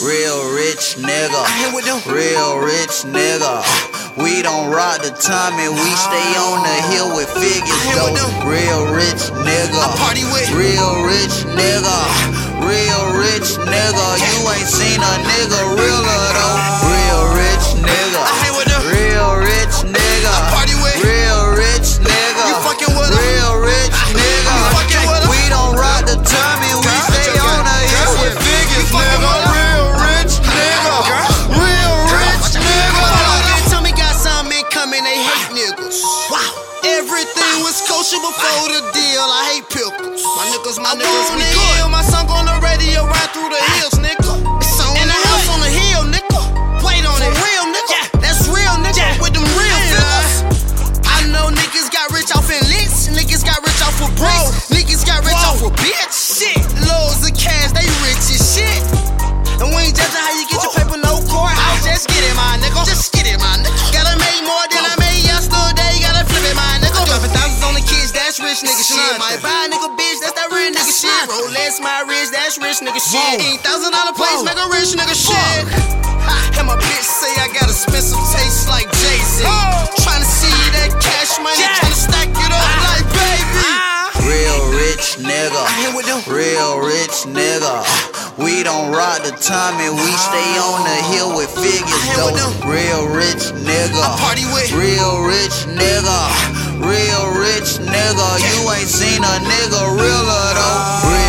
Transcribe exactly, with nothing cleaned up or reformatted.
Real rich nigga, real rich nigga. We don't rock the time and we stay on the hill with figures though. Real rich nigga, real rich nigga, real rich nigga. You ain't seen a nigga realer though. Real rich nigga, real rich nigga, real rich nigga, real rich nigga. We don't rock the time and we stay on the hill with figures nigga. Everything was kosher before the deal. I hate pickles. My niggas, my niggas, we good. My song on the radio, right through the hills, nigga. In the house on the hill, nigga. Wait on it, real nigga. That's real nigga with them real figures. I know niggas got rich off in licks. Niggas got rich off of bricks. Niggas got rich off of bitch. Shit, loads of cash, they rich as shit. And we ain't judging how you get your paper, no courthouse. Just get it, my nigga. Just get it, my nigga. Gotta make more than I made yesterday. Gotta flip it, my nigga. Dropping thousands on the kids, that's rich nigga shit. Might buy a nigga bitch, that's that real nigga shit. Rolex, my rich, that's rich nigga shit. Eight thousand dollar place, make a rich nigga shit. And my bitch say I got expensive taste like Jay-Z. Tryna see that cash money, tryna stack it up like baby. Real rich nigga, real rich nigga. We don't rock the time and we stay on the hill with figures though. Real rich nigga, real rich nigga, real rich nigga. You ain't seen a nigga realer though.